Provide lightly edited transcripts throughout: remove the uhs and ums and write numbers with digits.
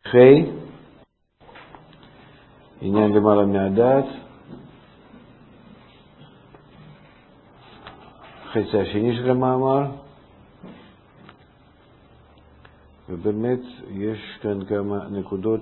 חי, עניין למעלה מהדעת, חצי השני של המאמר, ובאמת יש כאן כמה נקודות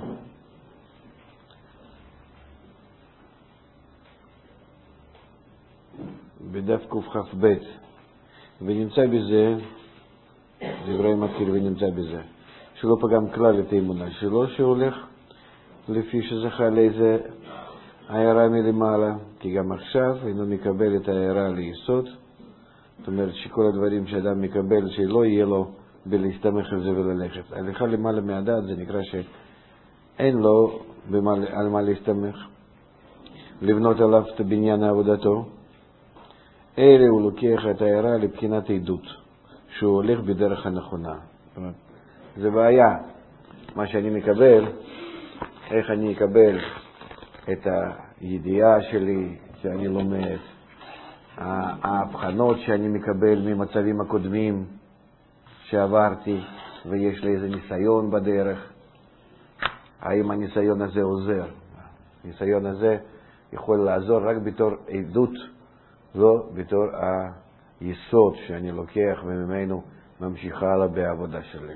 בדף קכ"ב, ונמצא בזה, דברי מתחיל ונמצא בזה, שלא פגם כלל את האמונה שלו, שהולך לפי שזכה לאיזה הערה מלמעלה, כי גם עכשיו אינו מקבל את הערה ליסוד, זאת אומרת שכל הדברים שאדם מקבל שלא יהיה לו בלהסתמך על זה וללכת. הליכה למעלה מהדעת זה נקרא שאין לו על מה להסתמך, לבנות עליו את בניין עבודתו, אלא הוא לוקח את הערה לבחינת עדות, שהוא הולך בדרך הנכונה. זאת אומרת, זה בעיה, מה שאני מקבל, איך אני אקבל את הידיעה שלי שאני לומד, ההבחנות שאני מקבל ממצבים הקודמים שעברתי ויש לי איזה ניסיון בדרך, האם הניסיון הזה עוזר? הניסיון הזה יכול לעזור רק בתור עדות, לא בתור היסוד שאני לוקח וממנו ממשיכה הלאה בעבודה שלי.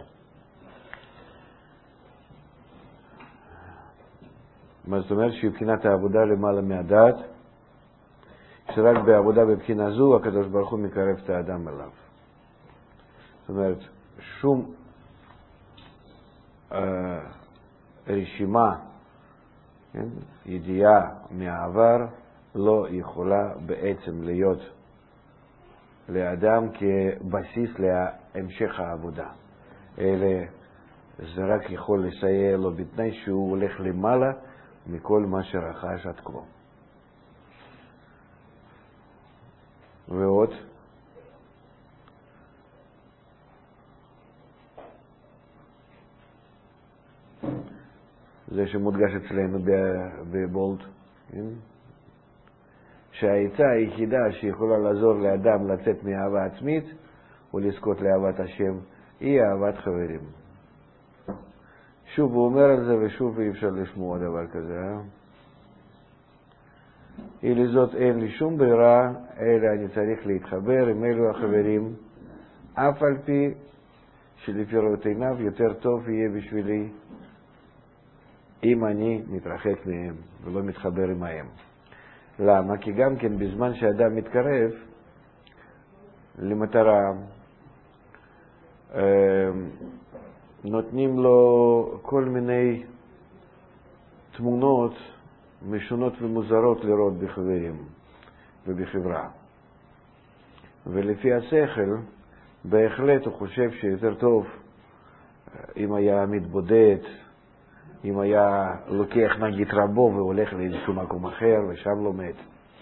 מה זאת אומרת? שבחינת העבודה למעלה מהדעת, שרק בעבודה בבחינה זו הקדוש ברוך הוא מקרב את האדם אליו. זאת אומרת, שום רשימה, כן? ידיעה מהעבר לא יכולה בעצם להיות לאדם כבסיס להמשך העבודה. אלא זה רק יכול לסייע לו בתנאי שהוא הולך למעלה מכל מה שרכש עד כה. ועוד, זה שמודגש אצלנו בבולט, שהעצה היחידה שיכולה לעזור לאדם לצאת מאהבה עצמית ולזכות לאהבת השם היא אהבת חברים. שוב הוא אומר על זה ושוב אי אפשר לשמוע דבר כזה. לזאת אין לי שום ברירה, אלא אני צריך להתחבר עם אלו החברים, אף על פי שלפי ראות עיניו יותר טוב יהיה בשבילי אם אני מתרחק מהם ולא מתחבר עמהם. למה? כי גם כן בזמן שאדם מתקרב למטרה, נותנים לו כל מיני תמונות משונות ומוזרות לראות בחברים ובחברה. ולפי השכל, בהחלט הוא חושב שיותר טוב אם היה מתבודד, אם היה לוקח נגיד רבו והולך לאיזשהו מקום אחר ושם לומד.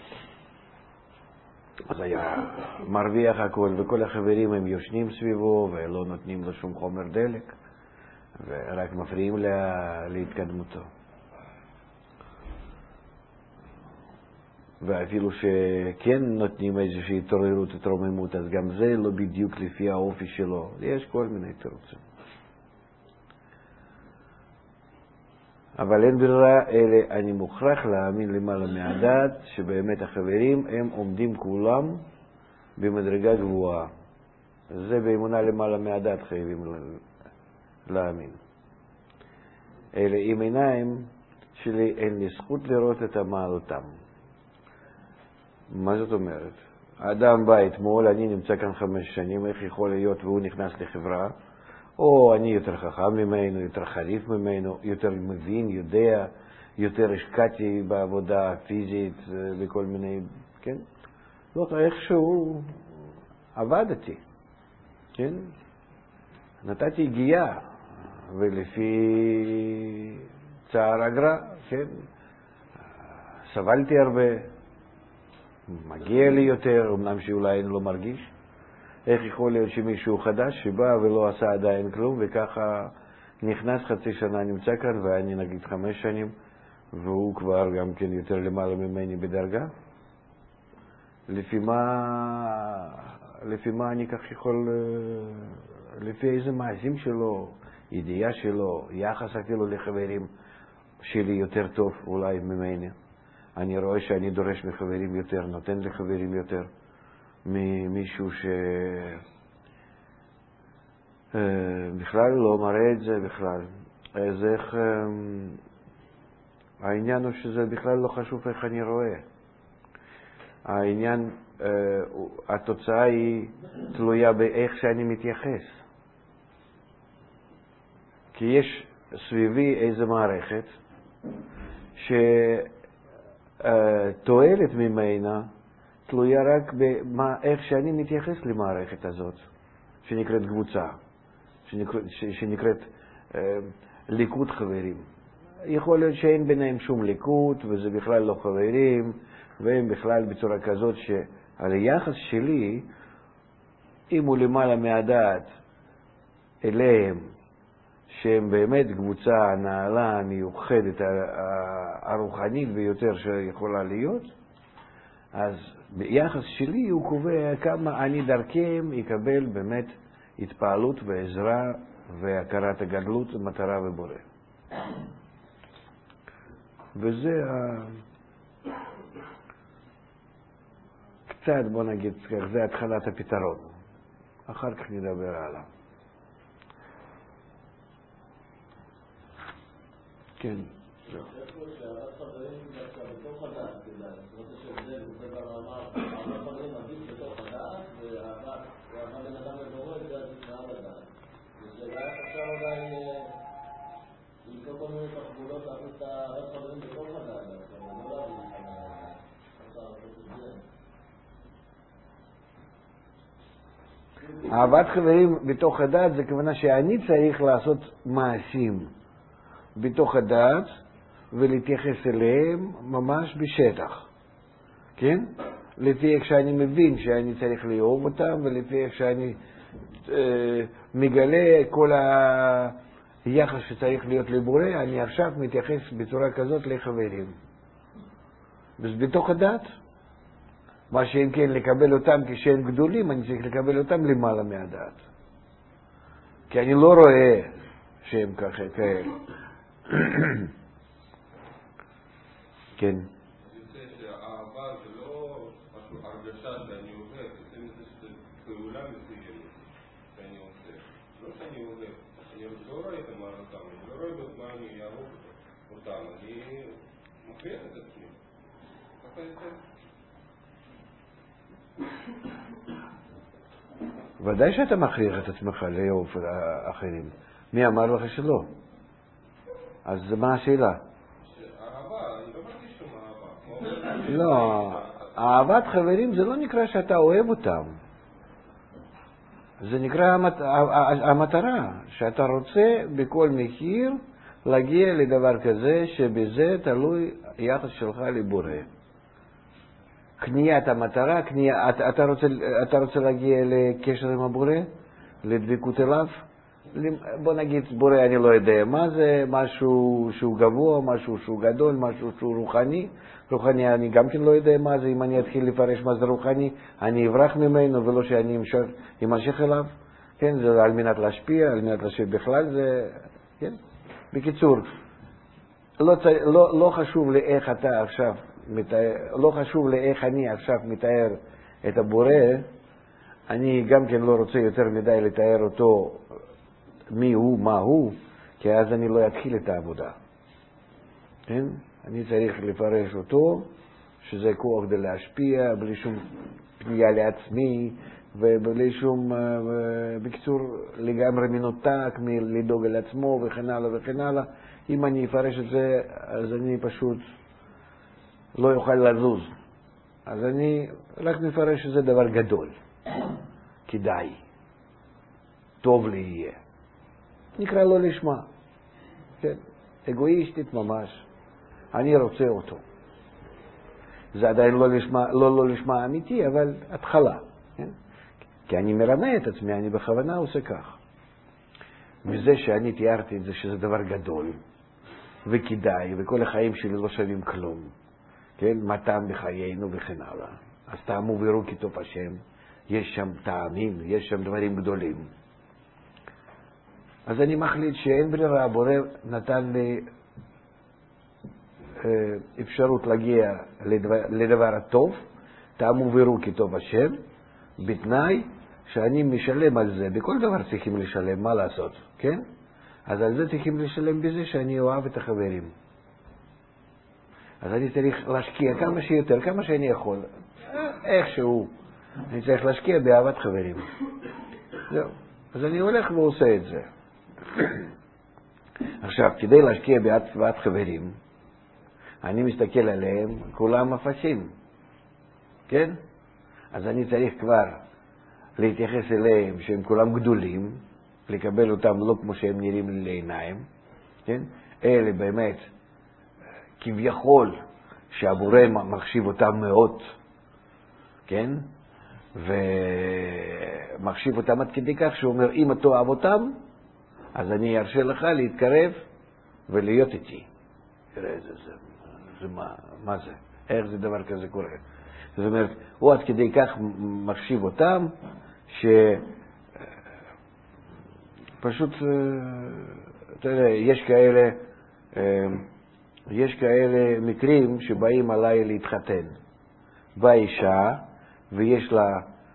אז היה מרוויח הכל, וכל החברים הם יושנים סביבו ולא נותנים לו שום חומר דלק ורק מפריעים להתקדמותו. ואפילו שכן נותנים איזושהי התעוררות, התרוממות, אז גם זה לא בדיוק לפי האופי שלו. יש כל מיני תירוצים. אבל אין ברירה, אלא אני מוכרח להאמין למעלה מהדעת שבאמת החברים הם עומדים כולם במדרגה גבוהה. זה באמונה למעלה מהדעת חייבים להאמין. אלא עם עיניים שלי אין לי זכות לראות את מעלתם. מה זאת אומרת? האדם בא אתמול, אני נמצא כאן 5 שנים, איך יכול להיות והוא נכנס לחברה? או אני יותר חכם ממנו, יותר חריף ממנו, יותר מבין, יודע, יותר השקעתי בעבודה פיזית וכל מיני, כן? לא, איכשהו עבדתי, כן? נתתי הגיעה, ולפי צער אגרה, כן? סבלתי הרבה, מגיע לי יותר, אמנם שאולי אני לא מרגיש. איך יכול להיות שמישהו חדש שבא ולא עשה עדיין כלום, וככה נכנס 0.5 שנה נמצא כאן, ואני נגיד 5 שנים, והוא כבר גם כן יותר למעלה ממני בדרגה? לפי מה אני כך יכול, לפי איזה מעשים שלו, ידיעה שלו, יחס אפילו לחברים שלי יותר טוב אולי ממני. אני רואה שאני דורש מחברים יותר, נותן לחברים יותר ממישהו בכלל לא מראה את זה בכלל. אז איך העניין הוא שזה בכלל לא חשוב איך אני רואה. העניין, התוצאה היא תלויה באיך שאני מתייחס. כי יש סביבי איזו מערכת שתועלת ממנה תלויה רק באיך שאני מתייחס למערכת הזאת, שנקראת קבוצה, שנקראת ליכוד חברים. יכול להיות שאין ביניהם שום ליכוד, וזה בכלל לא חברים, והם בכלל בצורה כזאת שעל היחס שלי, אם הוא למעלה מהדעת אליהם, שהם באמת קבוצה נעלה, מיוחדת, הרוחנית ביותר שיכולה להיות, אז ביחס שלי הוא קובע כמה אני דרכם יקבל באמת התפעלות ועזרה והכרת הגדלות, מטרה ובורא. וזה קצת, בוא נגיד, זה התחלת הפתרון. אחר כך נדבר עליו. כן. לא. אהבת חברים בתוך הדעת זה כוונה שאני צריך לעשות מעשים בתוך הדעת ולהתייחס אליהם ממש בשטח, כן? לפי איך שאני מבין שאני צריך לאהוב אותם ולפי איך שאני מגלה כל היחס שצריך להיות לבורא, אני עכשיו מתייחס בצורה כזאת לחברים. בתוך הדעת, מה שאם כן לקבל אותם כשהם גדולים, אני צריך לקבל אותם למעלה מהדעת. כי אני לא רואה שהם כאלה. כן. זה שהאהבה זה לא הרגשה שאני אוהב, זה שזה פעולה מסוימת שאני עושה. לא שאני אוהב, אני לא רואה את המערכתם, אני לא רואה בזמן אני אהוב אותם, אני מכריח את עצמי. ככה יצא. ודאי שאתה מכריח את עצמך לאהוב אחרים. מי אמר לך שלא? אז מה השאלה? אהבה, אני לא מרגיש שום אהבה. לא, אהבת חברים זה לא נקרא שאתה אוהב אותם. זה נקרא המטרה, שאתה רוצה בכל מחיר להגיע לדבר כזה שבזה תלוי יחס שלך לבורא. קניית המטרה, אתה רוצה להגיע לקשר עם הבורא? לדבקות אליו? בוא נגיד, בורא אני לא יודע מה זה, משהו שהוא גבוה, משהו שהוא גדול, משהו שהוא רוחני. רוחני אני גם כן לא יודע מה זה, אם אני אתחיל לפרש מה זה רוחני, אני אברח ממנו ולא שאני אמשך אליו. כן, זה על מנת להשפיע, על מנת להשפיע בכלל, זה, כן? בקיצור, לא חשוב לי איך אתה עכשיו מתאר, לא חשוב לי איך אני עכשיו מתאר את הבורא, אני גם כן לא רוצה יותר מדי לתאר אותו מי הוא, מה הוא, כי אז אני לא אתחיל את העבודה. כן? אני צריך לפרש אותו, שזה כוח כדי להשפיע, בלי שום פנייה לעצמי, ובלי שום, בקיצור, לגמרי מנותק, מלדאוג על עצמו וכן הלאה וכן הלאה. אם אני אפרש את זה, אז אני פשוט לא יוכל לזוז. אז אני רק מפרש שזה דבר גדול. כדאי. טוב לי יהיה. נקרא לו לשמה. כן? אגואיסטית ממש. אני רוצה אותו. זה עדיין לא לשמה אמיתי, אבל התחלה. כן? כי אני מרמה את עצמי, אני בכוונה עושה כך. מזה שאני תיארתי את זה שזה דבר גדול, וכדאי, וכל החיים שלי לא שווים כלום. כן? מה טעם בחיינו וכן הלאה. אז טעמו ויראו כי טוב השם. יש שם טעמים, יש שם דברים גדולים. אז אני מחליט שאין ברירה, הבורא נתן לי אפשרות להגיע לדבר הטוב, טעמו וראו כי טוב השם, בתנאי שאני משלם על זה, בכל דבר צריכים לשלם, מה לעשות, כן? אז על זה צריכים לשלם בזה שאני אוהב את החברים. אז אני צריך להשקיע כמה שיותר, כמה שאני יכול, איכשהו. אני צריך להשקיע באהבת חברים. זהו. אז אני הולך ועושה את זה. עכשיו, כדי להשקיע באהבת חברים, אני מסתכל עליהם, כולם אפסים. כן? אז אני צריך כבר להתייחס אליהם שהם כולם גדולים, לקבל אותם לא כמו שהם נראים לי לעיניים, כן? אלה באמת כביכול שהבורא מחשיב אותם מאוד, כן? ומחשיב אותם עד כדי כך שהוא אומר, אם אתה אוהב אותם, אז אני ארשה לך להתקרב ולהיות איתי. תראה, מה זה? איך זה דבר כזה קורה? זאת אומרת, הוא עד כדי כך מחשיב אותם, שפשוט, תראה, יש כאלה מקרים שבאים עליי להתחתן. באה אישה ויש לה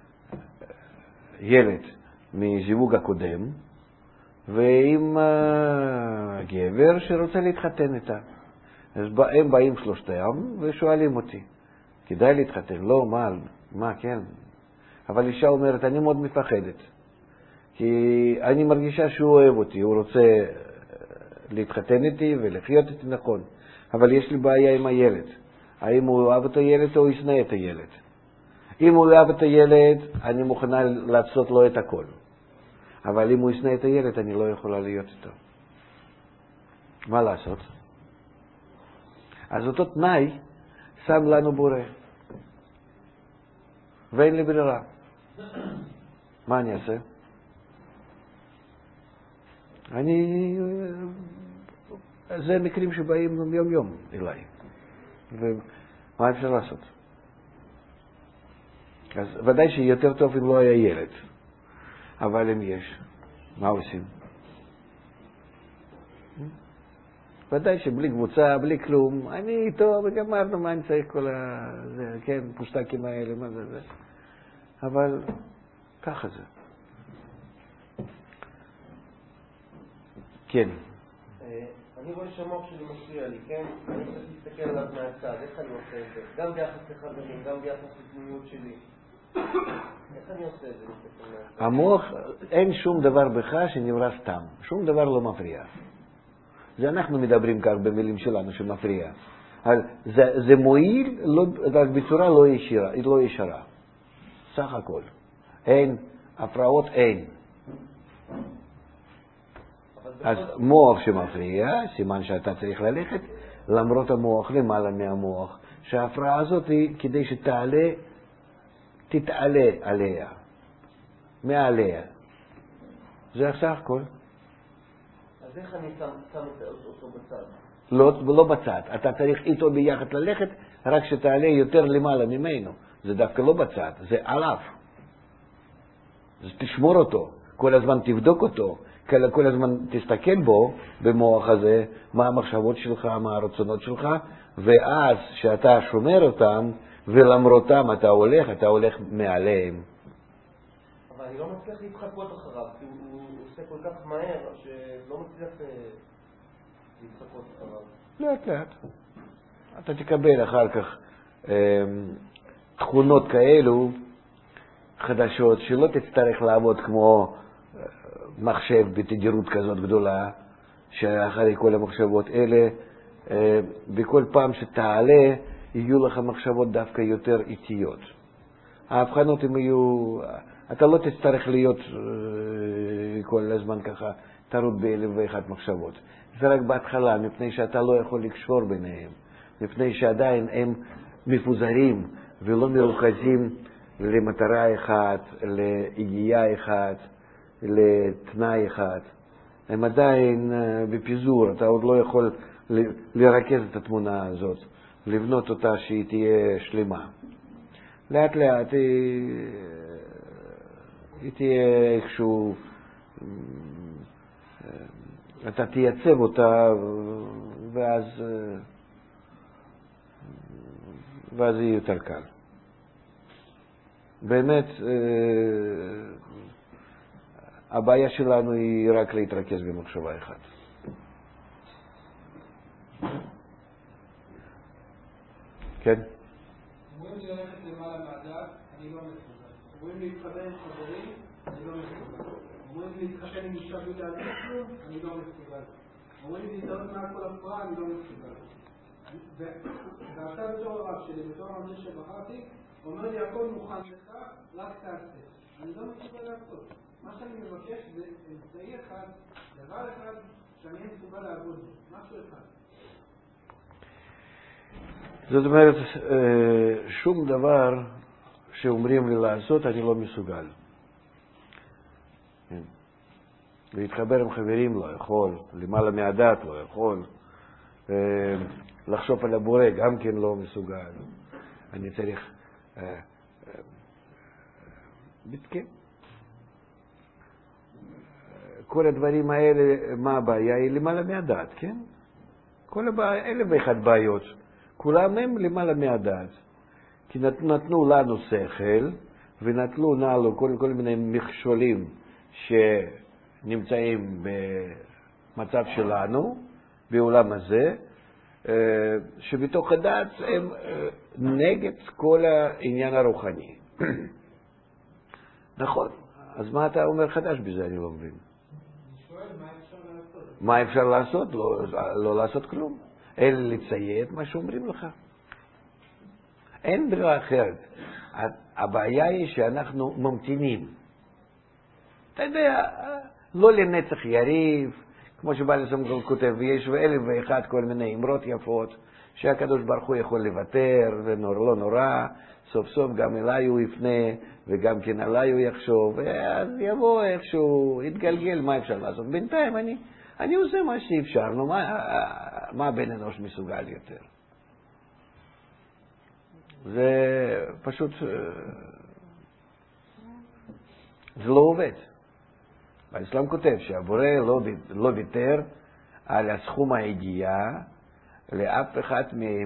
ילד מזיווג הקודם, ועם גבר שרוצה להתחתן איתה. אז הם באים שלושתם ושואלים אותי, כדאי להתחתן? לא, מה, כן. אבל אישה אומרת, אני מאוד מפחדת, כי אני מרגישה שהוא אוהב אותי, הוא רוצה להתחתן איתי ולחיות איתי, נכון. אבל יש לי בעיה עם הילד. האם הוא אוהב את הילד או ישנא את הילד? אם הוא אוהב את הילד, אני מוכנה לעשות לו את הכל. אבל אם הוא ישנא את הילד, אני לא יכולה להיות איתו. מה לעשות? אז אותו תנאי שם לנו בורא. ואין לי ברירה. מה אני אעשה? זה מקרים שבאים יום יום אליי. ומה אפשר לעשות? אז ודאי שיותר טוב אם לא היה ילד. אבל אם יש, מה עושים? ודאי שבלי קבוצה, בלי כלום, אני איתו וגמרנו, מה אני צריך כל זה, כן, פושטקים האלה, מה זה. אבל ככה זה. כן. אני רואה שהמוח שלי מפריע לי, כן? אני צריך להסתכל עליו מהצד, איך אני עושה את זה? גם ביחס לחברים, גם ביחס לפנימיות שלי. איך אני עושה את זה? המוח, אין שום דבר בך שנברא סתם. שום דבר לא מפריע. זה אנחנו מדברים כך במילים שלנו שמפריע. זה מועיל רק בצורה לא ישרה. סך הכל. אין, הפרעות אין. אז מוח שמפריע, סימן שאתה צריך ללכת, למרות המוח, למעלה מהמוח, שההפרעה הזאת היא כדי שתעלה, תתעלה עליה, מעליה. זה סך הכל. אז איך אני שם אותו בצד? לא בצד. אתה צריך איתו ביחד ללכת, רק שתעלה יותר למעלה ממנו. זה דווקא לא בצד, זה עליו. אז תשמור אותו, כל הזמן תבדוק אותו, כל הזמן תסתכל בו, במוח הזה, מה המחשבות שלך, מה הרצונות שלך, ואז שאתה שומר אותם, ולמרותם אתה הולך מעליהם. אבל אני לא מצליח להתחקות אחריו, כי הוא עושה כל כך מהר, שלא מצליח להתחקות אחריו. לאט לאט. אתה תקבל אחר כך תכונות כאלו חדשות, שלא תצטרך לעבוד כמו מחשב בתדירות כזאת גדולה, שאחרי כל המחשבות אלה, בכל פעם שתעלה, יהיו לך מחשבות דווקא יותר איטיות. ההבחנות הם יהיו, אתה לא תצטרך להיות כל הזמן ככה, תרות באלף ואחת מחשבות. זה רק בהתחלה, מפני שאתה לא יכול לקשור ביניהם, מפני שעדיין הם מפוזרים ולא מרוכזים למטרה אחת, להגיעה אחת, לתנאי אחד. הם עדיין בפיזור, אתה עוד לא יכול לרכז את התמונה הזאת, לבנות אותה שהיא תהיה שלמה. לאט לאט היא תהיה איכשהו אתה תייצב אותה, ואז יהיה יותר קל. באמת, הבעיה שלנו היא רק להתרכז במחשבה אחת. כן? אומרים לי ללכת למעלה מהדעת, אני לא מסוגל. אומרים לי להתחבר עם חברים, אני לא מסוגל. אומרים לי להתחשן עם אישה בלי להגיד כלום, אני לא מסוגל. אומרים לי להתעלות מעל כל הפרעה, אני לא מסוגל. ועכשיו בתור הרב שלי, בתור המדריך שבחרתי, אומר לי הכל מוכן לך, רק תעשה. אני לא מסוגל לעשות. מה שאני מבקש זה אמצעי אחד, דבר אחד, שאני מסוגל לעבוד בו. משהו אחד. זאת אומרת, שום דבר שאומרים לי לעשות, אני לא מסוגל. להתחבר עם חברים לא יכול, למעלה מהדת לא יכול, לחשוב על הבורא גם כן לא מסוגל. אני צריך... כן. כל הדברים האלה, מה הבעיה? היא למעלה מהדת, כן? כל הבעיה, אלף ואחת בעיות. כולם הם למעלה מהדעת. כי נתנו לנו שכל, ונתנו לנו כל מיני מכשולים שנמצאים במצב שלנו, בעולם הזה, שבתוך הדעת הם נגד כל העניין הרוחני. נכון. אז מה אתה אומר חדש בזה? אני לא מבין. אני שואל, מה אפשר לעשות? מה אפשר לעשות? לא לעשות כלום. אלא לציית מה שאומרים לך. אין ברירה אחרת. הבעיה היא שאנחנו ממתינים. אתה יודע, לא לנצח יריב, כמו שבעל סמגל כותב, יש ואלף ואחד כל מיני אמרות יפות, שהקדוש ברוך הוא יכול לוותר, לא נורא, סוף סוף גם אליי הוא יפנה, וגם כן עליי הוא יחשוב, ואז יבוא איכשהו, יתגלגל, מה אפשר לעשות? בינתיים אני עושה מה שאפשר, נו, מה בן אנוש מסוגל יותר? זה פשוט, זה לא עובד. האסלאם כותב שהבורא לא ויתר על הסכום הידיעה לאף אחד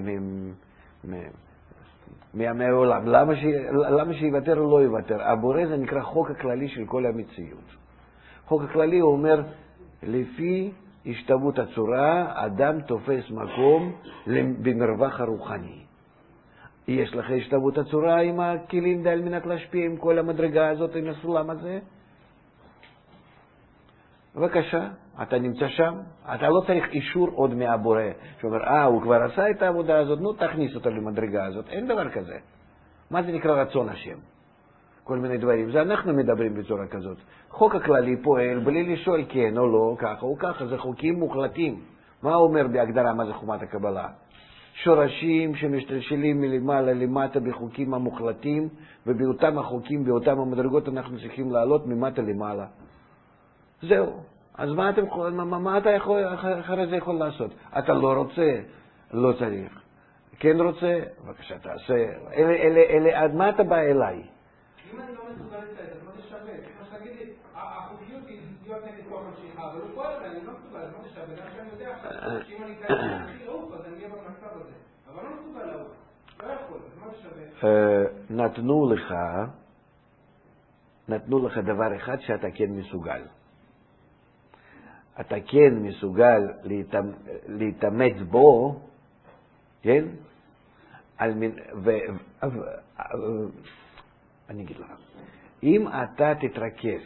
מהעולם. למה שיוותר או לא יוותר? הבורא זה נקרא חוק הכללי של כל המציאות. חוק הכללי אומר, לפי השתוות הצורה, אדם תופס מקום במרווח הרוחני. יש לך השתוות הצורה עם הכלים על מנת להשפיע עם כל המדרגה הזאת, עם הסולם הזה? בבקשה, אתה נמצא שם, אתה לא צריך אישור עוד מהבורא, שאומר, הוא כבר עשה את העבודה הזאת, נו תכניס אותה למדרגה הזאת, אין דבר כזה. מה זה נקרא רצון השם? כל מיני דברים, זה אנחנו מדברים בצורה כזאת. חוק הכללי פועל בלי לשאול כן או לא, ככה או ככה, זה חוקים מוחלטים. מה אומר בהגדרה מה זה חומת הקבלה? שורשים שמשתלשלים מלמעלה למטה בחוקים המוחלטים, ובאותם החוקים, באותם המדרגות אנחנו צריכים לעלות ממטה למעלה. זהו. אז מה אתה יכול, אחרי זה יכול לעשות? אתה לא רוצה, לא צריך. כן רוצה, בבקשה תעשה. עד מה אתה בא אליי? אם אני לא מסוגל לצאת, אז מה זה שווה? כמו שתגיד לי, החוקיות היא להיות נגד כוח המשיכה, אבל הוא פועל, אני לא מסוגל, אז מה זה שווה? גם שאני יודע עכשיו, שאם אני אקיים הכי לעוף, אז אני אהיה במצב הזה. אבל לא מסוגל לעוף. לא יכול, אז מה זה שווה? נתנו לך דבר אחד שאתה כן מסוגל. אתה כן מסוגל להתאמץ בו, כן? אני אגיד לך, אם אתה תתרכז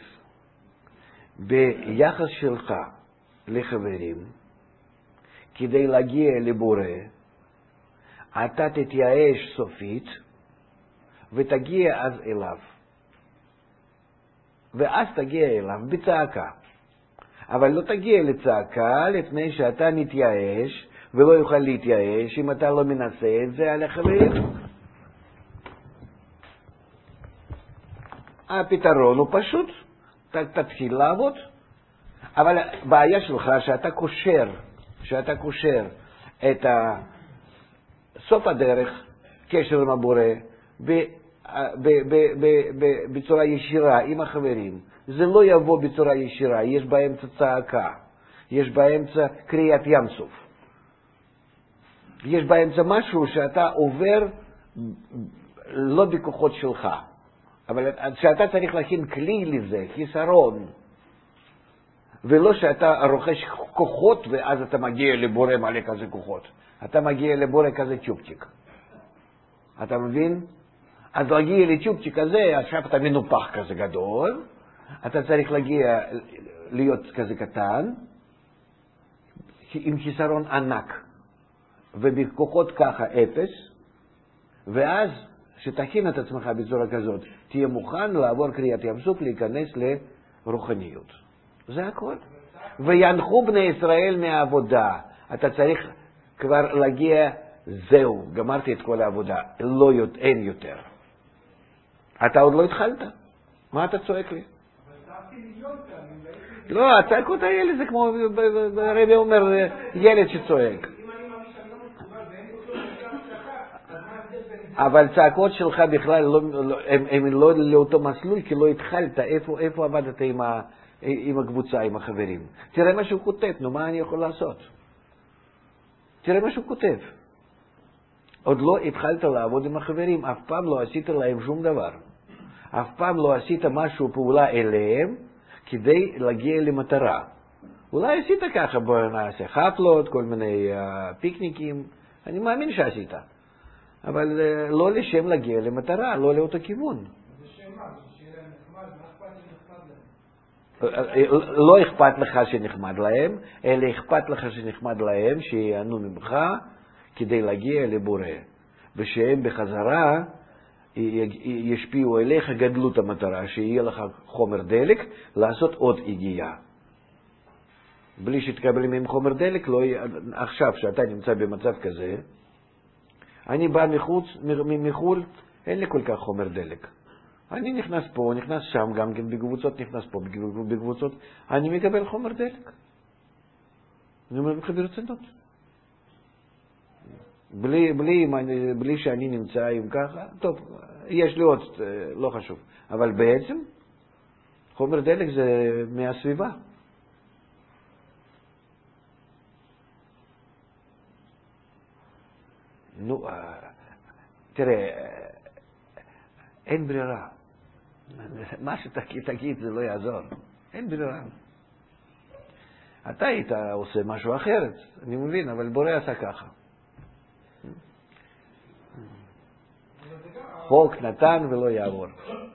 ביחס שלך לחברים, כדי להגיע לבורא, אתה תתייאש סופית, ותגיע אז אליו. ואז תגיע אליו בצעקה. אבל לא תגיע לצעקה לפני שאתה מתייאש, ולא יוכל להתייאש אם אתה לא מנסה את זה על החברים. הפתרון הוא פשוט, תתחיל לעבוד. אבל הבעיה שלך שאתה קושר את סוף הדרך, קשר עם הבורא, בצורה ישירה עם החברים. זה לא יבוא בצורה ישירה, יש באמצע צעקה. יש באמצע קריאת ים סוף. יש באמצע משהו שאתה עובר לא בכוחות שלך, אבל שאתה צריך להכין כלי לזה, חיסרון, ולא שאתה רוכש כוחות ואז אתה מגיע לבורא מלא כזה כוחות. אתה מגיע לבורא כזה צ'ופצ'יק. אתה מבין? אז להגיע לצ'ופצ'יק הזה, עכשיו אתה מנופח כזה גדול, אתה צריך להגיע להיות כזה קטן, עם חיסרון ענק, ובכוחות ככה אפס, ואז שתכין את עצמך בצורה כזאת, תהיה מוכן לעבור קריאת ים סוף, להיכנס לרוחניות. זה הכל. וינחו בני ישראל מהעבודה. אתה צריך כבר להגיע, זהו, גמרתי את כל העבודה, אין יותר. אתה עוד לא התחלת. מה אתה צועק לי? לא, הצעקות האלה זה כמו, הרבי אומר, ילד שצועק. אבל צעקות שלך בכלל הם לא לאותו מסלול, כי לא התחלת. איפה עבדת עם הקבוצה, עם החברים? תראה מה שהוא כותב, נו, מה אני יכול לעשות? תראה מה שהוא כותב. עוד לא התחלת לעבוד עם החברים, אף פעם לא עשית להם שום דבר. אף פעם לא עשית משהו, פעולה אליהם, כדי להגיע למטרה. אולי עשית ככה, בוא נעשה חפלות, כל מיני פיקניקים, אני מאמין שעשית. אבל לא לשם להגיע למטרה, לא לאותו כיוון. לא אכפת לך שנחמד להם, אלא אכפת לך שנחמד להם, שיענו ממך כדי להגיע לבורא. ושהם בחזרה ישפיעו אליך גדלות המטרה, שיהיה לך חומר דלק לעשות עוד הגיעה. בלי שתקבל מהם חומר דלק, לא, עכשיו שאתה נמצא במצב כזה, אני בא מחו"ל, אין לי כל כך חומר דלק. אני נכנס פה, נכנס שם, גם כן בקבוצות, נכנס פה בקבוצות, אני מקבל חומר דלק. אני אומר לך ברצינות. בלי שאני נמצא עם ככה, טוב, יש לי עוד, לא חשוב. אבל בעצם, חומר דלק זה מהסביבה. נו, תראה, אין ברירה. מה שתגיד זה לא יעזור. אין ברירה. אתה היית עושה משהו אחרת, אני מבין, אבל בורא עשה ככה. חוק נתן ולא יעבור.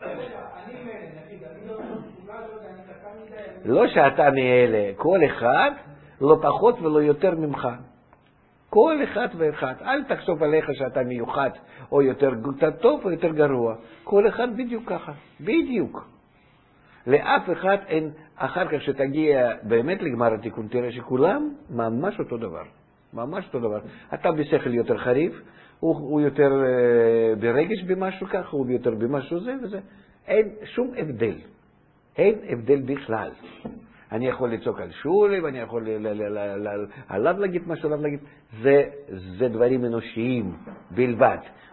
לא שאתה מאלה, כל אחד לא פחות ולא יותר ממך. כל אחד ואחד. אל תחשוב עליך שאתה מיוחד, או יותר טוב או יותר גרוע. כל אחד בדיוק ככה. בדיוק. לאף אחד אין, אחר כך שתגיע באמת לגמר התיקון, תראה שכולם ממש אותו דבר. ממש אותו דבר. אתה בשכל יותר חריף, הוא יותר ברגש במשהו ככה, הוא יותר במשהו זה וזה. אין שום הבדל. אין הבדל בכלל. אני יכול לצעוק על שולי, ואני יכול עליו להגיד משהו, עליו להגיד. זה דברים אנושיים בלבד.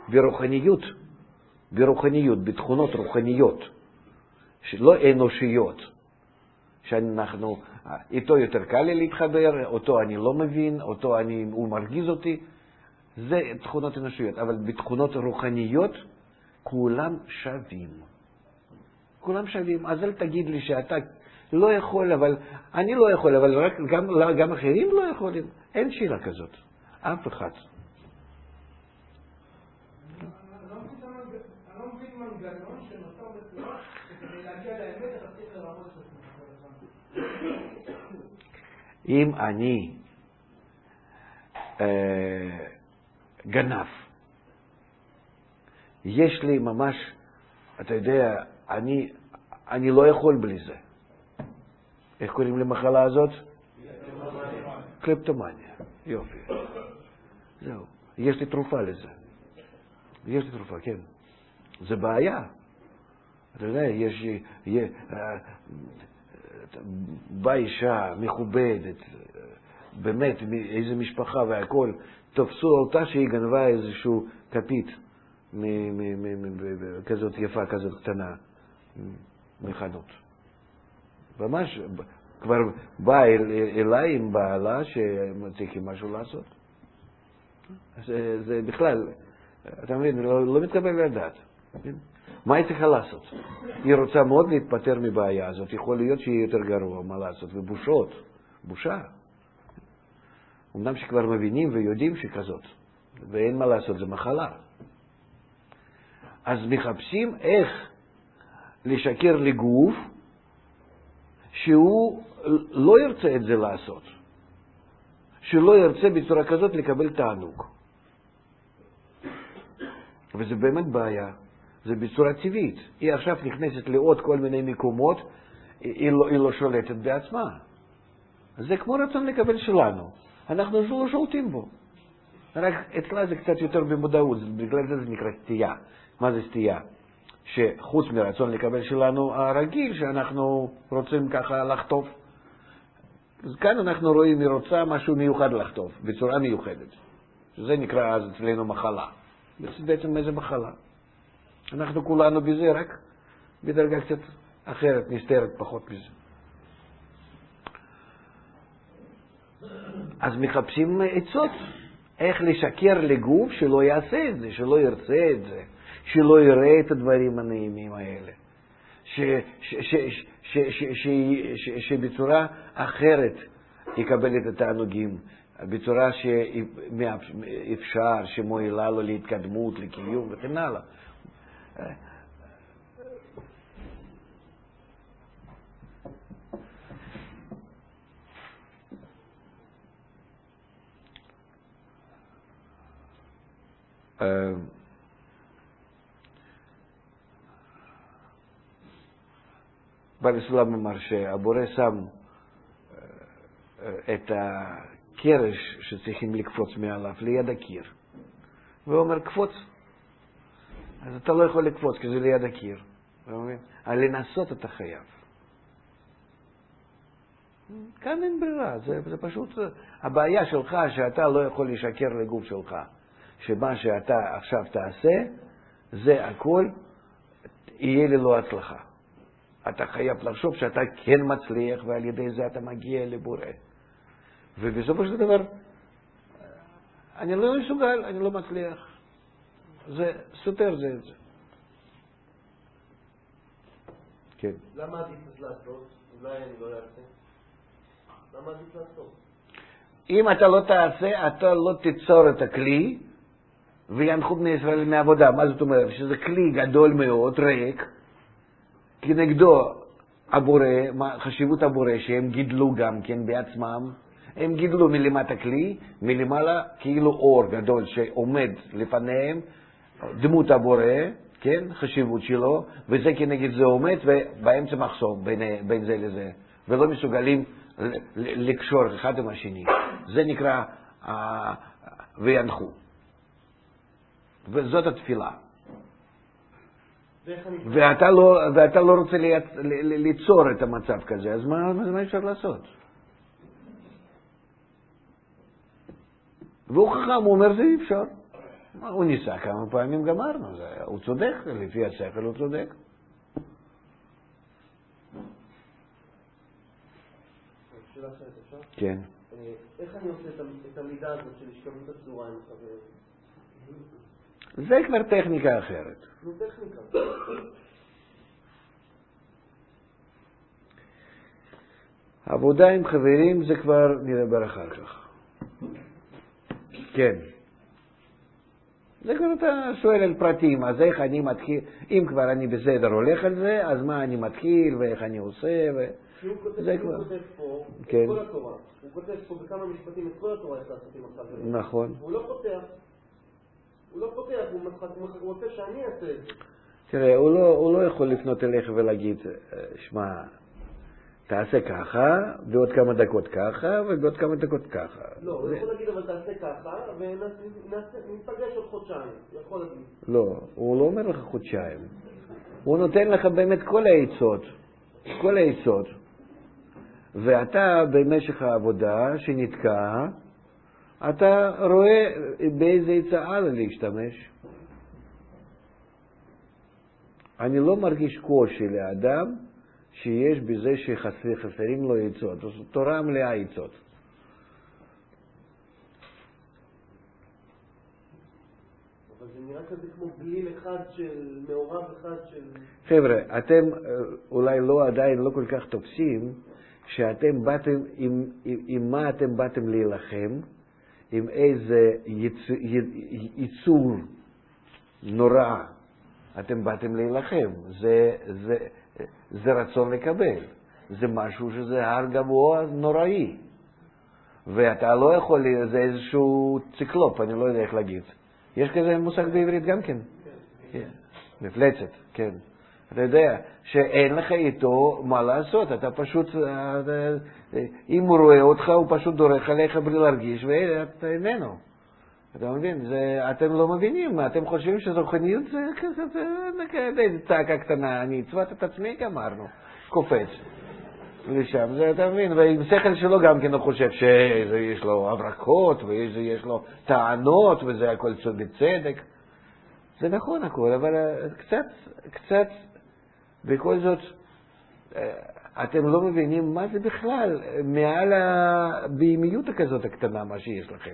ברוחניות, בתכונות רוחניות, שלא אנושיות. שאנחנו, איתו יותר קל לי להתחבר, אותו אני לא מבין, הוא מרגיז אותי. זה תכונות אנושיות, אבל בתכונות רוחניות כולם שווים. כולם שווים. אז אל תגיד לי שאתה לא יכול, אבל אני לא יכול, אבל רק גם אחרים לא יכולים. אין שאלה כזאת. אף אחד. אני לא מבין מנגנון שנוצר בצורה שכדי להגיע לאמת אתה צריך לרמות את עצמך. אם אני גנב, יש לי ממש, אתה יודע, אני לא יכול בלי זה. איך קוראים למחלה הזאת? קלפטומניה. יופי. זהו. יש לי תרופה לזה. יש לי תרופה, כן. זה בעיה. אתה יודע, באה אישה מכובדת, באמת, איזו משפחה והכל, תופסו אותה שהיא גנבה איזשהו כפית כזאת יפה, כזאת קטנה, מחנות. ממש, כבר באה אליי עם בעלה שצריכים משהו לעשות. זה בכלל, אתה מבין, לא מתקבל לדעת. מה היא צריכה לעשות? היא רוצה מאוד להתפטר מבעיה הזאת, יכול להיות שהיא יותר גרוע, מה לעשות, ובושות, בושה. אמנם שכבר מבינים ויודעים שכזאת, ואין מה לעשות, זה מחלה. אז מחפשים איך לשקר לגוף שהוא לא ירצה את זה לעשות, שלא ירצה בצורה כזאת לקבל תענוג. וזה באמת בעיה, זה בצורה טבעית. היא עכשיו נכנסת לעוד כל מיני מקומות, היא לא שולטת בעצמה. זה כמו רצון לקבל שלנו, אנחנו לא שולטים בו. רק אצלה זה קצת יותר במודעות, בגלל זה נקרא סטייה. מה זה סטייה? שחוץ מרצון לקבל שלנו הרגיל, שאנחנו רוצים ככה לחטוף. אז כאן אנחנו רואים היא רוצה משהו מיוחד לחטוף, בצורה מיוחדת. זה נקרא אז אצלנו מחלה. בעצם איזה מחלה? אנחנו כולנו בזה, רק בדרגה קצת אחרת, נסתרת פחות מזה. אז מחפשים עצות, איך לשקר לגוף שלא יעשה את זה, שלא ירצה את זה, שלא יראה את הדברים הנעימים האלה, שבצורה אחרת יקבל את התענוגים, בצורה שאפשר, שמועילה לו להתקדמות, לקיום וכן הלאה. בעל הסולם אמר שהבורא שם את הקרש שצריכים לקפוץ מעליו ליד הקיר, והוא אומר קפוץ, אז אתה לא יכול לקפוץ כי זה ליד הקיר, אבל לנסות אתה חייב. כאן אין ברירה, זה פשוט הבעיה שלך שאתה לא יכול לשקר לגוף שלך, שמה שאתה עכשיו תעשה זה הכל יהיה ללא הצלחה. אתה חייב לחשוב שאתה כן מצליח, ועל ידי זה אתה מגיע לבורא. ובסופו של דבר, אני לא מסוגל, אני לא מצליח. זה סותר זה את זה. כן. למה עדיף לעשות? אולי אני לא אעשה. למה עדיף לעשות? אם אתה לא תעשה, אתה לא תיצור את הכלי, וינחו בני ישראל מעבודה. מה זאת אומרת? שזה כלי גדול מאוד, ריק, כנגדו הבורא, חשיבות הבורא, שהם גידלו גם כן בעצמם, הם גידלו מלמטה כלי, מלמעלה כאילו אור גדול שעומד לפניהם, דמות הבורא, כן, חשיבות שלו, וזה כנגד זה עומד, ובאמצע מחסום בין זה לזה, ולא מסוגלים לקשור אחד עם השני. זה נקרא וינחו. וזאת התפילה. ואתה לא רוצה ליצור את המצב כזה, אז מה אפשר לעשות? והוא חכם, הוא אומר זה אי אפשר. הוא ניסה כמה פעמים, גמרנו, הוא צודק, לפי השכל הוא צודק. שאלה אחרת, אפשר? כן. איך אני עושה את המידה הזאת של השתמעות הצורה עם חבר? זה כבר טכניקה אחרת. נו, טכניקה. עבודה עם חברים זה כבר נדבר אחר כך. כן. זה כבר אתה שואל על פרטים, אז איך אני מתחיל, אם כבר אני בסדר הולך על זה, אז מה אני מתחיל ואיך אני עושה הוא כותב פה את כל התורה, הוא כותב פה בכמה משפטים את כל התורה איך לעשות עם החברים. נכון. הוא לא פותח, הוא רוצה שאני אעשה את זה. תראה, הוא לא יכול לפנות אליך ולהגיד, שמע, תעשה ככה, בעוד כמה דקות ככה, ובעוד כמה דקות ככה. לא, הוא יכול להגיד, אבל תעשה ככה, ונפגש עוד חודשיים. יכול להגיד. לא, הוא לא אומר לך חודשיים. הוא נותן לך באמת כל העצות. ואתה במשך העבודה שנתקע, אתה רואה באיזה עצה הלאה להשתמש. אני לא מרגיש קושי לאדם שיש בזה שחסרים לו עצות. זו תורה מלאה עצות. אבל זה נראה כזה כמו בליל אחד של מעורב אחד של... חבר'ה, אתם אולי עדיין לא כל כך תופסים שאתם באתם, עם מה אתם באתם להילחם, עם איזה ייצור נורא אתם באתם להילחם. זה רצון לקבל. זה משהו שזה הר גבוה נוראי. ואתה לא יכול, זה איזשהו ציקלופ, אני לא יודע איך להגיד. יש כזה מושג בעברית גם כן? כן. מפלצת, כן. אתה יודע שאין לך איתו מה לעשות, אתה פשוט, אם הוא רואה אותך, הוא פשוט דורך עליך בלי להרגיש, ואתה איננו. אתה מבין? אתם לא מבינים, אתם חושבים שרוחניות זה צעקה קטנה, אני הצוות את עצמי, אמרנו, קופץ לשם, זה אתה מבין, ועם שכל שלו גם כן הוא חושב שיש לו הברקות, ויש לו טענות, וזה הכל בצדק. זה נכון הכל, אבל קצת, בכל זאת, אתם לא מבינים מה זה בכלל, מעל הבהמיות הכזאת הקטנה, מה שיש לכם.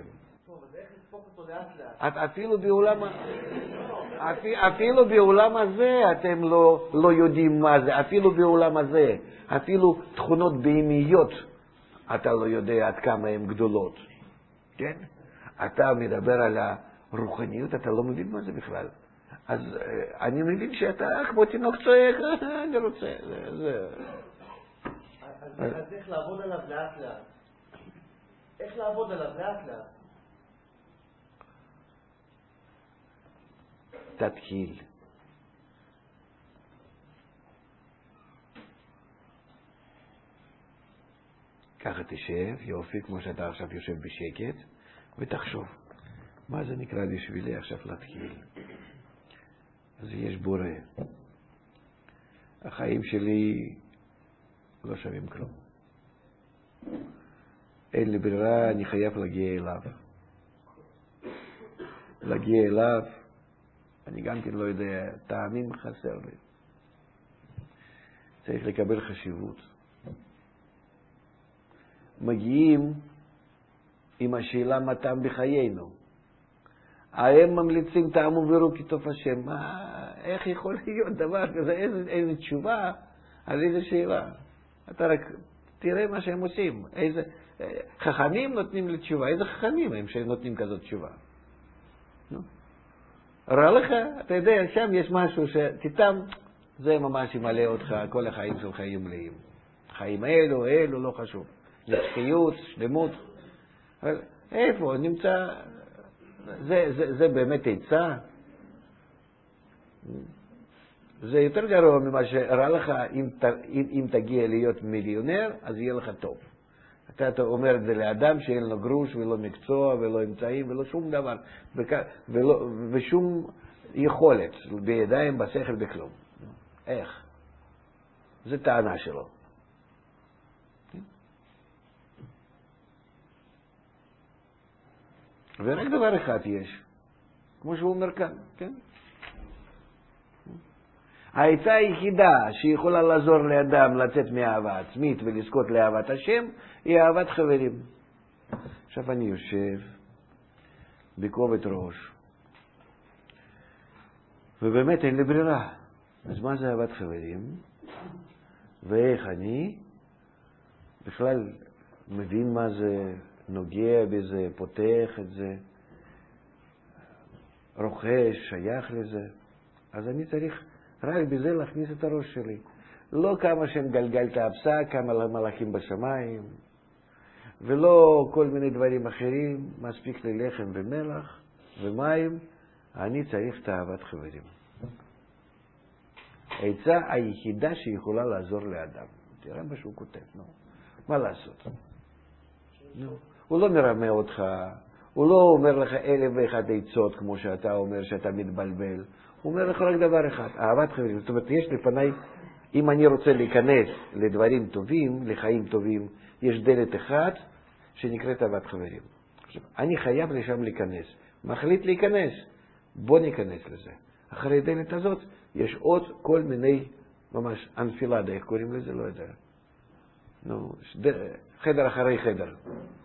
אפילו בעולם הזה אתם לא יודעים מה זה, אפילו בעולם הזה, אפילו תכונות בהמיות, אתה לא יודע עד כמה הן גדולות. כן? אתה מדבר על הרוחניות, אתה לא מבין מה זה בכלל. אז אני מבין שאתה כמו תינוק צועק, אני רוצה, זה... אז איך לעבוד עליו לאט לאט? איך לעבוד עליו לאט לאט? תתחיל. ככה תשב, יופי, כמו שאתה עכשיו יושב בשקט, ותחשוב, מה זה נקרא בשבילי עכשיו להתחיל? אז יש בורא. החיים שלי לא שווים כלום. אין לי ברירה, אני חייב להגיע אליו. להגיע אליו, אני גם כן לא יודע, טעמים חסר לי. צריך לקבל חשיבות. מגיעים עם השאלה מה טעם בחיינו. הם ממליצים טעמו וראו כי טוב השם. איך יכול להיות דבר כזה? איזה תשובה על איזה שאלה? אתה רק תראה מה שהם עושים. איזה חכמים נותנים לי תשובה. איזה חכמים הם שנותנים כזאת תשובה? רע לך, אתה יודע, שם יש משהו שתיתם, זה ממש ימלא אותך, כל החיים שלך יהיו מלאים. חיים אלו, לא חשוב. נצחיות, שלמות. אבל איפה נמצא, זה באמת עצה? זה יותר גרוע ממה שרע לך, אם תגיע להיות מיליונר, אז יהיה לך טוב. אתה אומר את זה לאדם שאין לו גרוש ולא מקצוע ולא אמצעים ולא שום דבר ושום יכולת בידיים, בשכל, בכלום. איך? זו טענה שלו. ורק דבר אחד יש, כמו שהוא אומר כאן, כן? העצה היחידה שיכולה לעזור לאדם לצאת מאהבה עצמית ולזכות לאהבת השם היא אהבת חברים. עכשיו אני יושב בכובד ראש ובאמת אין לי ברירה. אז מה זה אהבת חברים? ואיך אני בכלל מבין מה זה, נוגע בזה, פותח את זה, רוכש, שייך לזה. אז אני צריך רק בזה להכניס את הראש שלי. לא כמה שם גלגלת הפסק, כמה מלאכים בשמיים, ולא כל מיני דברים אחרים. מספיק לי לחם ומלח ומים. אני צריך את אהבת חברים. העצה היחידה שיכולה לעזור לאדם. תראה מה שהוא כותב, מה לעשות? הוא לא מרמה אותך, הוא לא אומר לך 1001 עצות כמו שאתה אומר שאתה מתבלבל. הוא אומר לך רק דבר אחד, אהבת חברים. זאת אומרת, יש לפני, אם אני רוצה להיכנס לדברים טובים, לחיים טובים, יש דלת אחת שנקראת אהבת חברים. עכשיו, אני חייב לשם להיכנס. מחליט להיכנס, בוא ניכנס לזה. אחרי דלת הזאת יש עוד כל מיני ממש אנפילדה, איך קוראים לזה? לא יודע. נו, חדר אחרי חדר.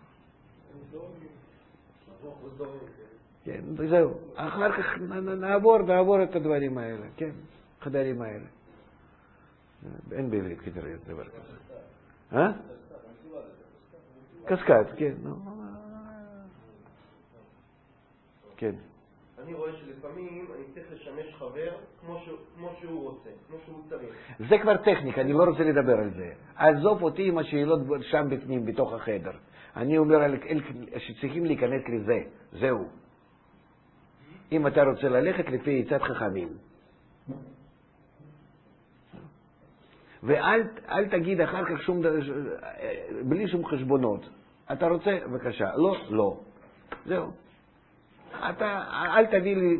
כן, זהו. אחר כך נעבור את הדברים האלה, כן, חדרים האלה. אין בעברית כנראה דבר כזה. קסקד, כן. כן. אני רואה שלפעמים אני צריך לשמש חבר כמו שהוא רוצה, כמו שהוא צריך. זה כבר טכניקה, אני לא רוצה לדבר על זה. עזוב אותי עם השאלות שם בפנים, בתוך החדר. אני אומר שצריכים להיכנס לזה, זהו. אם אתה רוצה ללכת לפי עצת חכמים. ואל תגיד אחר כך בלי שום חשבונות. אתה רוצה? בבקשה. לא, לא. זהו. אל תביא לי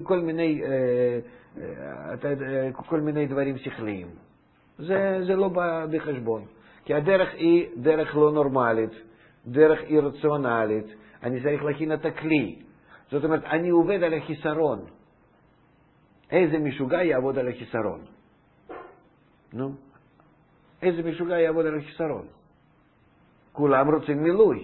כל מיני דברים שכליים. זה לא בא בחשבון. כי הדרך היא דרך לא נורמלית, דרך אירציונלית. אני צריך להכין את הכלי. זאת אומרת, אני עובד על החיסרון. איזה משוגע יעבוד על החיסרון? נו? איזה משוגע יעבוד על החיסרון? כולם רוצים מילוי.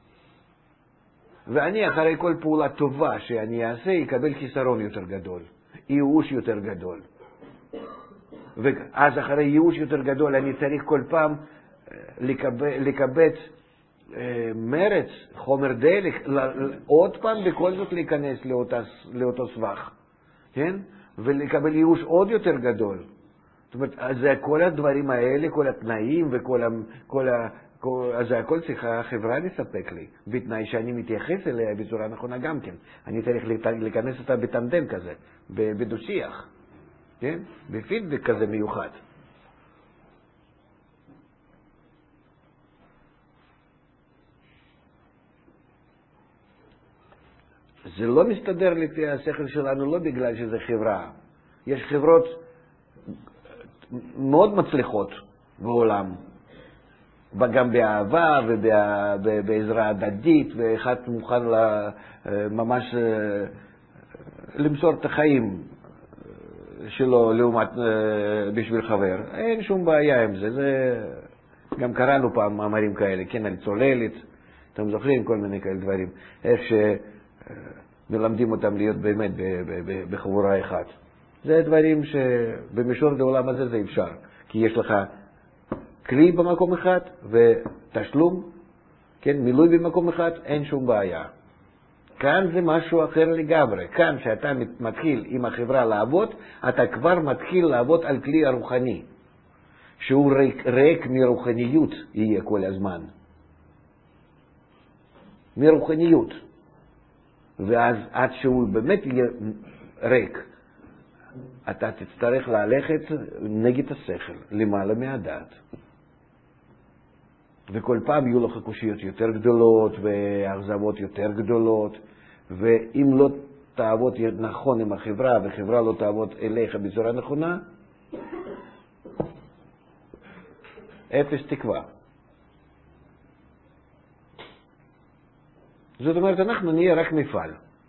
ואני אחרי כל פעולה טובה שאני אעשה, יקבל חיסרון יותר גדול. ייאוש יותר גדול. ואז אחרי ייאוש יותר גדול אני צריך כל פעם לקבץ מרץ, חומר דלק, עוד פעם בכל זאת להיכנס לאותו סבך. כן? ולקבל ייאוש עוד יותר גדול. זאת אומרת, אז כל הדברים האלה, כל התנאים אז הכל צריכה החברה לספק לי, בתנאי שאני מתייחס אליה בצורה נכונה גם כן. אני צריך להיכנס אותה בטנדם כזה, בדו-שיח, כן? בפידבק כזה מיוחד. זה לא מסתדר לפי השכל שלנו, לא בגלל שזה חברה. יש חברות מאוד מצליחות בעולם. גם באהבה ובעזרה הדדית, ואחד מוכן ממש למסור את החיים שלו לעומת בשביל חבר. אין שום בעיה עם זה. גם קראנו פעם מאמרים כאלה, כן, על צוללת, אתם זוכרים כל מיני כאלה דברים, איך שמלמדים אותם להיות באמת בחבורה אחת. זה דברים שבמישור העולם הזה זה אפשר, כי יש לך כלי במקום אחד ותשלום, כן, מילוי במקום אחד, אין שום בעיה. כאן זה משהו אחר לגמרי. כאן שאתה מתחיל עם החברה לעבוד, אתה כבר מתחיל לעבוד על כלי הרוחני, שהוא ריק מרוחניות יהיה כל הזמן. מרוחניות. ואז עד שהוא באמת יהיה ריק, אתה תצטרך ללכת נגד השכל, למעלה מהדעת. וכל פעם יהיו לך קושיות יותר גדולות והאכזבות יותר גדולות, ואם לא תעבוד נכון עם החברה וחברה לא תעבוד אליך בצורה נכונה, אפס תקווה. זאת אומרת, אנחנו נהיה רק מפעל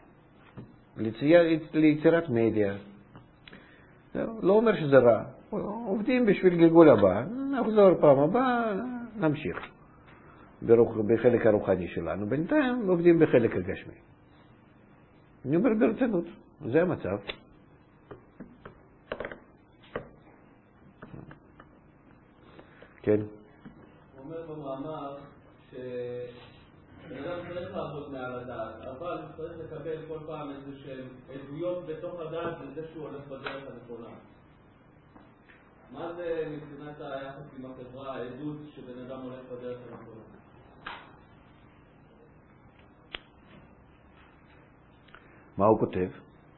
ליצירת מדיה. לא אומר שזה רע. עובדים בשביל גלגול הבא, נחזור פעם הבאה, נמשיך בחלק הרוחני שלנו. בינתיים עובדים בחלק הגשמי. אני אומר ברצינות, זה המצב. כן. הוא אומר במאמר שאדם צריך לעבוד מעל הדעת, אבל צריך לקבל כל פעם איזשהם עדויות בתוך הדעת לזה שהוא הולך בדרך הנכונה. מה זה מבחינת היחס עם החברה, העדות שבן אדם הולך בדרך הנכונה? מה הוא כותב?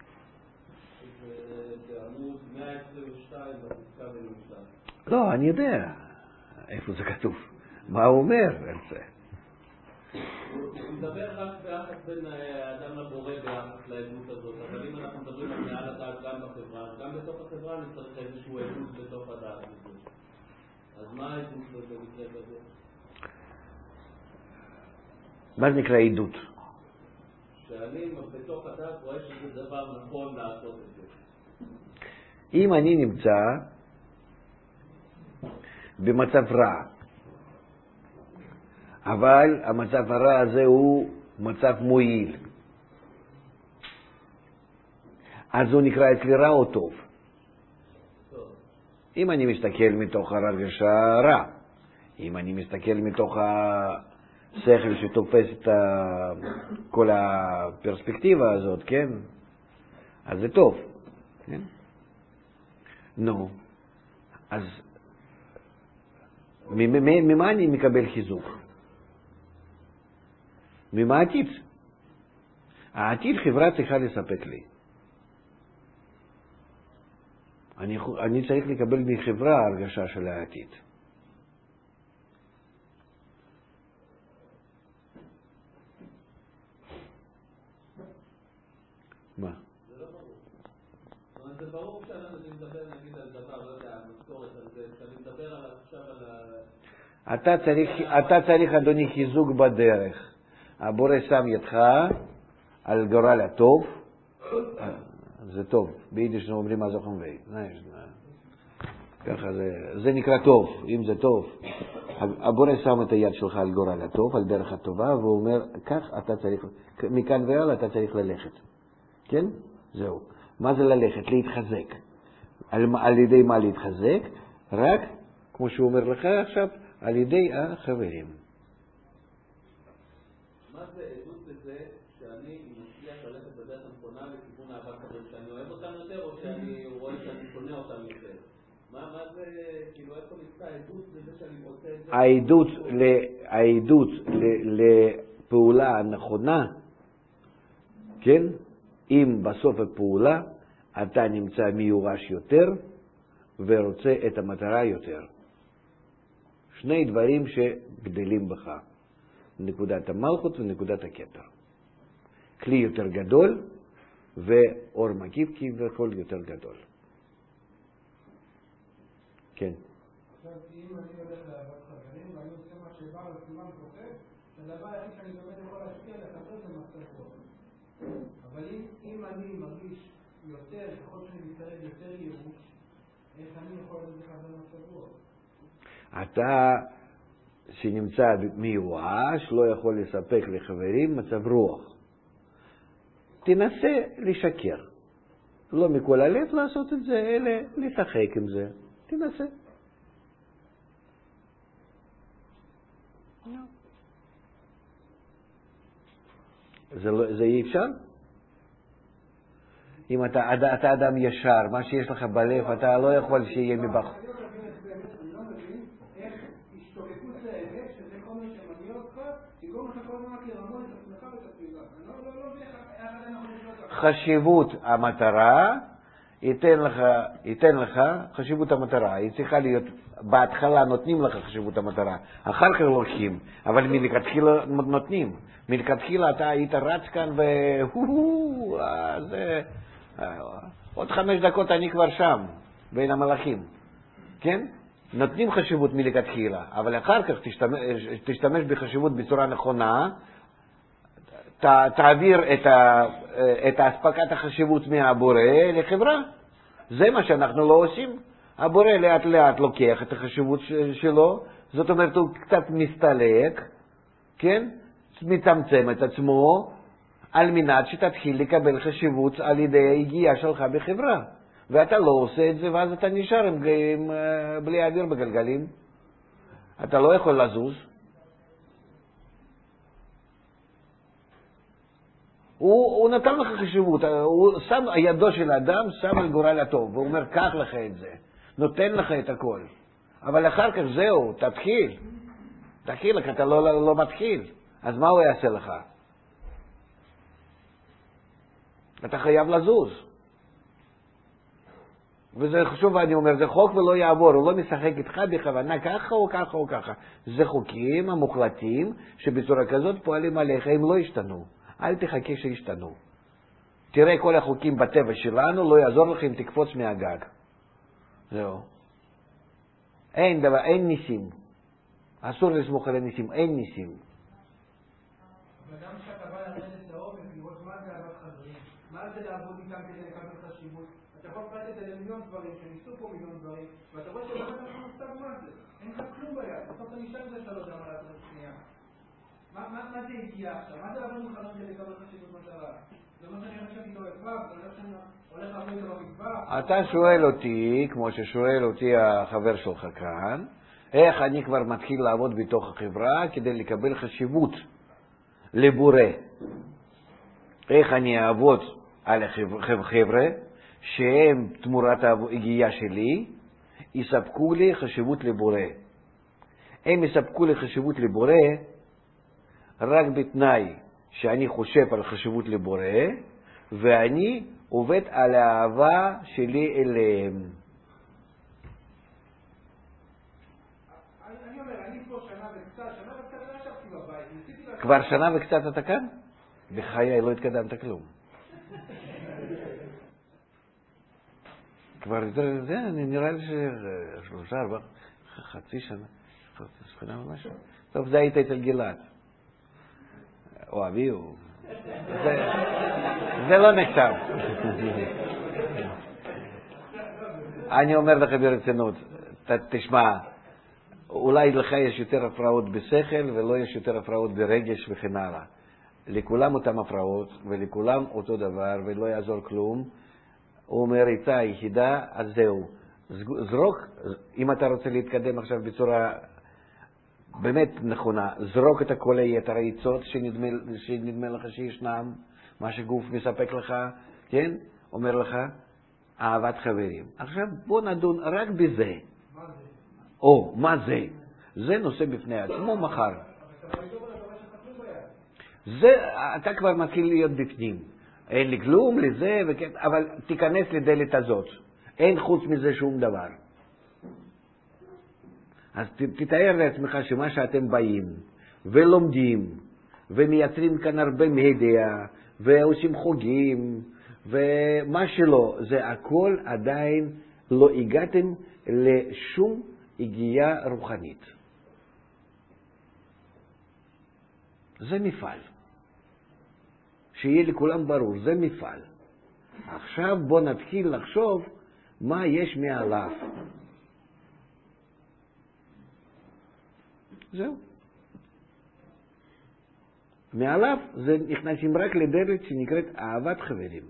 בעמוד 122 בפסקה בנמשל. לא, אני יודע איפה זה כתוב. מה הוא אומר על זה? הוא מדבר רק ביחס בין האדם לבורא ביחס לעדות הזאת, אבל אם אנחנו מדברים על מעל הדעת גם בחברה, גם בתוך החברה נצטרך איזשהו עדות בתוך הדעת הזה. אז מה העדות במקרה כזה? מה זה נקרא עדות? שאני בתוך הדעת רואה שזה דבר נכון לעשות את זה. אם אני נמצא במצב רע. אבל המצב הרע הזה הוא מצב מועיל. אז הוא נקרא אצלי רע או טוב. אם אני מסתכל מתוך הרגשה רע, אם אני מסתכל מתוך השכל שתופס את כל הפרספקטיבה הזאת, כן? אז זה טוב, כן? נו, אז ממה אני מקבל חיזוק? ממה העתיד? העתיד חברה צריכה לספק לי. אני צריך לקבל מחברה הרגשה של העתיד. מה? זה לא ברור. זאת אומרת, זה ברור שאני מדבר נגיד על דבר, לא יודע, משכורת על זה, שאני מדבר עכשיו על אתה צריך, אדוני, חיזוק בדרך. הבורא שם ידך על גורל הטוב. זה טוב. ביידיש אומרים מה זוכם וי. ככה זה נקרא טוב, אם זה טוב. הבורא שם את היד שלך על גורל הטוב, על דרך הטובה, והוא אומר, כך אתה צריך, מכאן והלאה אתה צריך ללכת. כן? זהו. מה זה ללכת? להתחזק. על ידי מה להתחזק? רק, כמו שהוא אומר לך עכשיו, על ידי החברים. מה זה עדות לזה שאני מצליח ללכת בדרך הנכונה לכיוון אהבת חברים, שאני אוהב אותם יותר או שאני רואה שאני שונא אותם יותר? מה זה, כאילו איפה נמצא העדות לזה שאני רוצה את זה? העדות לפעולה הנכונה, כן? אם בסוף הפעולה אתה נמצא מיורש יותר ורוצה את המטרה יותר. שני דברים שגדלים בך. נקודת המלכות ונקודת הכתר. כלי יותר גדול ואור מקיף כביכול יותר גדול. כן. עכשיו, אם אני הולך לאהבת חברים ואני עושה מה שבא על סימן כותב, הדבר היחיד שאני באמת יכול להשפיע לחבר זה מצב טוב. אבל אם אני מרגיש יותר, ככל שאני מתקרב יותר ייאוש, איך אני יכול לחבר מצב רוח? אתה שנמצא מיואש לא יכול לספק לחברים מצב רוח. תנסה לשקר. לא מכל הלב לעשות את זה, אלא לשחק עם זה. תנסה. זה אי אפשר? אם אתה אדם ישר, מה שיש לך בלב, אתה לא יכול שיהיה מבחוץ. אני לא מבין איך השתוקקות לאמת, שזה כל מה שמניע אותך, תגרום לך כל הזמן רק לרמות את עצמך ואת הסביבה. אני לא מבין איך עדיין אנחנו נשאלות. חשיבות המטרה ייתן לך חשיבות המטרה. היא צריכה להיות, בהתחלה נותנים לך חשיבות המטרה, אחר כך לוקחים, אבל מלכתחילה נותנים. מלכתחילה אתה היית רץ כאן עוד 5 דקות אני כבר שם, בין המלאכים. כן? נותנים חשיבות מלכתחילה, אבל אחר כך תשתמש בחשיבות בצורה נכונה, תעביר את הספקת החשיבות מהבורא לחברה. זה מה שאנחנו לא עושים. הבורא לאט לאט לוקח את החשיבות שלו, זאת אומרת הוא קצת מסתלק, כן? מצמצם את עצמו, על מנת שתתחיל לקבל חשיבות על ידי היגיעה שלך בחברה. ואתה לא עושה את זה, ואז אתה נשאר בלי אוויר בגלגלים. אתה לא יכול לזוז. הוא נתן לך חשיבות, ידו של האדם שם על גורל הטוב, והוא אומר, קח לך את זה, נותן לך את הכל. אבל אחר כך זהו, תתחיל, אתה לא מתחיל. אז מה הוא יעשה לך? אתה חייב לזוז. וזה חשוב, אני אומר, זה חוק ולא יעבור, הוא לא משחק איתך בכוונה ככה או ככה או ככה. זה חוקים המוחלטים שבצורה כזאת פועלים עליך, הם לא ישתנו. אל תחכה שישתנו. תראה כל החוקים בטבע שלנו, לא יעזור לך אם תקפוץ מהגג. זהו. אין דבר, אין ניסים. אסור לסמוך על הניסים, אין ניסים. אבל גם כשאתה בא לרדת לעומק, לראות מה זה אהבת חברים, מה זה לעבוד איתם כדי לקבל חשיבות? אתה יכול לפרט את זה למיליון דברים, שניסו פה מיליון דברים, ואתה רואה שבאמת אנחנו מושג מה זה. אין לך כלום ביד, בסוף אתה נשאר זה שאתה לא יודע מה לעשות שנייה. מה זה הגיע עכשיו? מה זה לעבוד מחלום כדי לקבל חשיבות מטרה? זה מה שאני חושב איתו אצבב, זה לא שאני הולך לעבוד איתו במטבח. אתה שואל אותי, כמו ששואל אותי החבר שלך כאן, איך אני כבר מתחיל לעבוד בתוך החברה כדי לקבל חשיבות לבורא. איך אני אעבוד על החבר'ה שהם תמורת ההגיעה שלי יספקו לי חשיבות לבורא. הם יספקו לי חשיבות לבורא רק בתנאי שאני חושב על חשיבות לבורא ואני עובד על האהבה שלי אליהם. אני אומר, אני פה שנה וקצת לא ישבתי בבית. כבר שנה וקצת אתה כאן? בחיי לא התקדמת כלום. כבר זה, נראה לי שלושה, ארבע, חצי שנה, שנה ומשהו. טוב, זה היית אצל גלעד. או אבי, זה לא נחשב. אני אומר לך ברצינות, תשמע, אולי לך יש יותר הפרעות בשכל ולא יש יותר הפרעות ברגש וכן הלאה. לכולם אותם הפרעות ולכולם אותו דבר ולא יעזור כלום. הוא אומר, איתה היחידה, אז זהו. זרוק, אם אתה רוצה להתקדם עכשיו בצורה באמת נכונה, זרוק את כל היתר העיצות שנדמה לך שישנם, מה שגוף מספק לך, כן? אומר לך, אהבת חברים. עכשיו בוא נדון רק בזה. או, מה זה? זה נושא בפני עצמו מחר. זה, אתה כבר מתחיל להיות בפנים. אין לי כלום לזה, וכן, אבל תיכנס לדלת הזאת. אין חוץ מזה שום דבר. אז תתאר לעצמך שמה שאתם באים ולומדים ומייצרים כאן הרבה מדיה ועושים חוגים ומה שלא, זה הכל עדיין לא הגעתם לשום הגיעה רוחנית. זה מפעל. שיהיה לכולם ברור, זה מפעל. עכשיו בוא נתחיל לחשוב מה יש מעליו. זהו. מעליו זה נכנסים רק לדלת שנקראת אהבת חברים.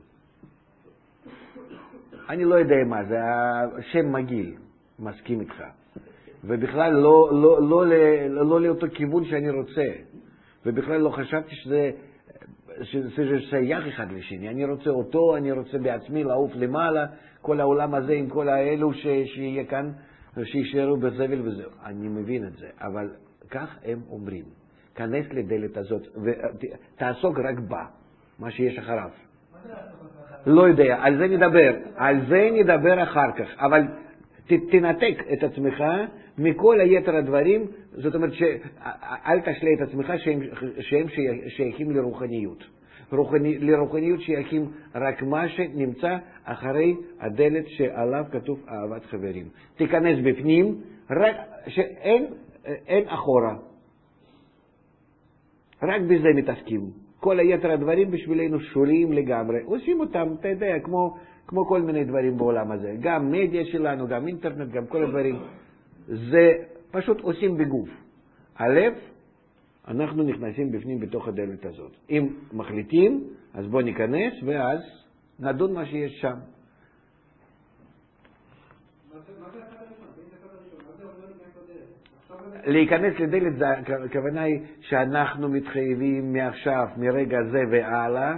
אני לא יודע מה זה, השם מגעיל, מסכים איתך. ובכלל לא לאותו כיוון שאני רוצה. ובכלל לא חשבתי שזה שייך אחד לשני. אני רוצה אותו, אני רוצה בעצמי לעוף למעלה, כל העולם הזה עם כל האלו שיהיה כאן, שישארו בזבל וזהו. אני מבין את זה, אבל כך הם אומרים. כנס לדלת הזאת ותעסוק רק בה, מה שיש אחריו. לא יודע, על זה נדבר אחר כך, אבל תנתק את עצמך מכל היתר הדברים, זאת אומרת אל תשלה את עצמך שהם שייכים לרוחניות. לרוחניות שייכים רק מה שנמצא אחרי הדלת שעליו כתוב אהבת חברים. תיכנס בפנים, רק שאין אחורה. רק בזה מתעסקים. כל היתר הדברים בשבילנו שוליים לגמרי. עושים אותם, אתה יודע, כמו כל מיני דברים בעולם הזה. גם מדיה שלנו, גם אינטרנט, גם כל הדברים. זה פשוט עושים בגוף. הלב, אנחנו נכנסים בפנים בתוך הדלת הזאת. אם מחליטים, אז בוא ניכנס ואז נדון מה שיש שם. להיכנס לדלת, הכוונה היא שאנחנו מתחייבים מעכשיו, מרגע זה והלאה,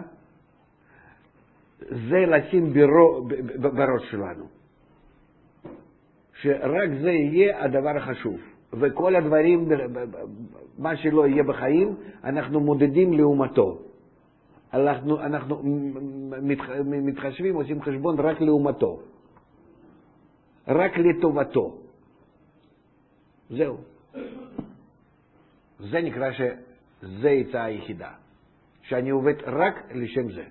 זה לשים בראש שלנו. שרק זה יהיה הדבר החשוב. וכל הדברים, מה שלא יהיה בחיים, אנחנו מודדים לעומתו. אנחנו מתחשבים, עושים חשבון רק לעומתו. רק לטובתו. זהו. זה נקרא שזה עצה היחידה. שאני עובד רק לשם זה.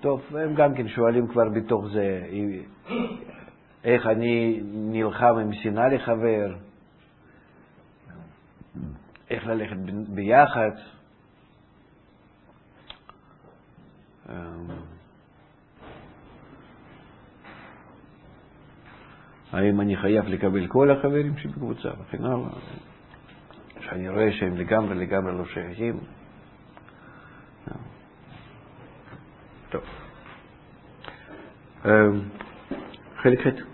טוב, הם גם כן שואלים כבר בתוך זה, איך אני נלחם עם שנאה לחבר, איך ללכת ביחד. האם אני חייב לקבל כל החברים שבקבוצה וכן הלאה, שאני רואה שהם לגמרי לא שייכים. טוב. חלק ח'